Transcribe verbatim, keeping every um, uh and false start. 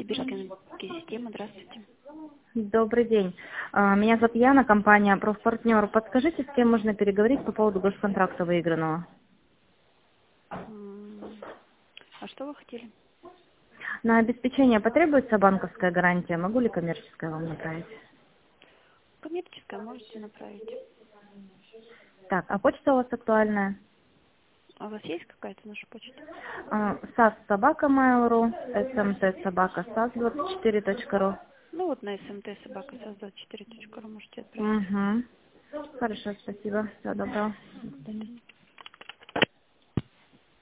Сибирская энергетическая система. Здравствуйте. Добрый день. А, Меня зовут Яна, компания «Профпартнер». Подскажите, с кем можно переговорить по поводу госконтракта выигранного? М, А что вы хотели? На обеспечение потребуется банковская гарантия? Могу ли коммерческая вам направить? Коммерческая можете направить. Так, а почта у вас актуальная? А у вас есть какая-то наша почта? А, сас собака mail.ru, смт собака сас двадцать четыре точка ру. Ну вот на смт собака двадцать четыре точка ру можете отправить. Угу. Хорошо, спасибо. Всего доброго. До свидания.